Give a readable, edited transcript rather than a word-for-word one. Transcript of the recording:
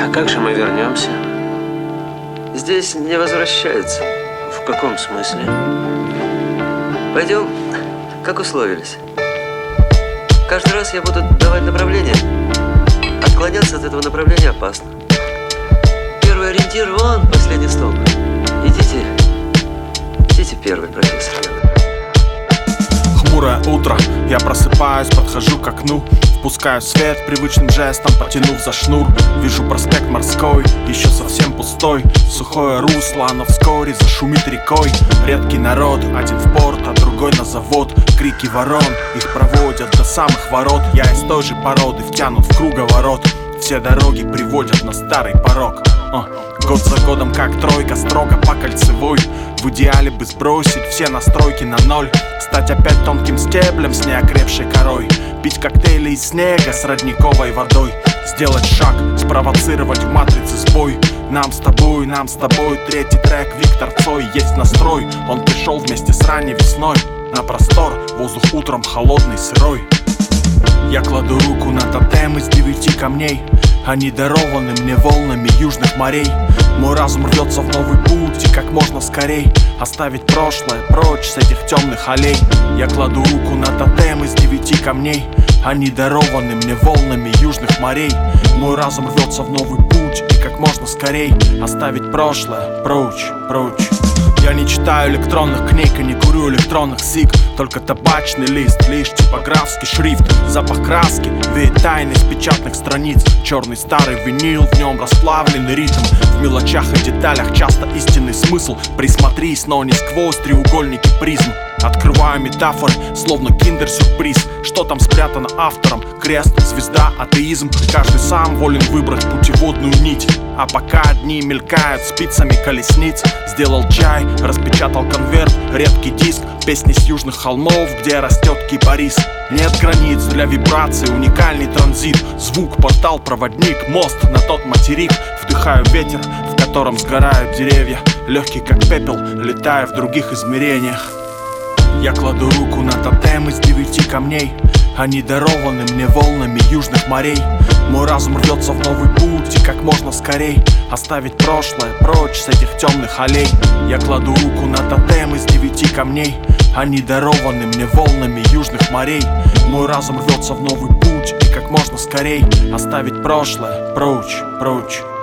как же мы вернемся? Здесь не возвращаются. В каком смысле? Пойдем, как условились. Каждый раз я буду давать направление. Отклоняться от этого направления опасно. Первый ориентир вон, последний столб. Идите первый, профессор. Хмурое утро, я просыпаюсь, подхожу к окну, впускаю свет, привычным жестом потянув за шнур. Вижу проспект Морской, еще совсем пустой. Сухое русло, оно вскоре зашумит рекой. Редкий народ, один в порт, а другой на завод. Крики ворон, их проводят до самых ворот. Я из той же породы, втянут в круговорот. Все дороги приводят на старый порог. Год за годом как тройка, строго по кольцевой. В идеале бы сбросить все настройки на ноль. Стать опять тонким стеблем с неокрепшей корой. Пить коктейли из снега с родниковой водой. Сделать шаг, спровоцировать в матрице сбой. Нам с тобой, третий трек, Виктор Цой. Есть настрой, он пришел вместе с ранней весной. На простор, воздух утром холодный, сырой. Я кладу руку на тотем из 9 камней. Они дарованы мне волнами южных морей. Мой разум рвется в новый путь, и как можно скорей оставить прошлое прочь с этих темных аллей. Я кладу руку на тотем из 9 камней. Они дарованы мне волнами южных морей. Мой разум рвется в новый путь, и как можно скорей оставить прошлое прочь. Я не читаю электронных книг и не курю электронных сиг. Только табачный лист, лишь типографский шрифт. Запах краски, веет тайны с печатных страниц. Черный старый винил, в нем расплавленный ритм. В мелочах и деталях часто истинный смысл. Присмотрись, но не сквозь треугольники призм. Открываю метафоры, словно киндер-сюрприз. Что там спрятано автором? Крест, звезда, атеизм. Каждый сам волен выбрать путеводную нить. А пока одни мелькают спицами колесниц. Сделал чай, распечатал конверт, редкий диск. Песни с южных холмов, где растет кипарис. Нет границ для вибраций, уникальный транзит. Звук, портал, проводник, мост на тот материк. Вдыхаю ветер, в котором сгорают деревья. Легкий как пепел, летая в других измерениях. Я кладу руку на тотем из 9 камней. Они дарованы мне волнами южных морей. Мой разум рвется в новый путь, и как можно скорей оставить прошлое прочь с этих темных аллей. Я кладу руку на тотем из 9 камней. Они дарованы мне волнами южных морей. Мой разум рвется в новый путь, и как можно скорей оставить прошлое прочь.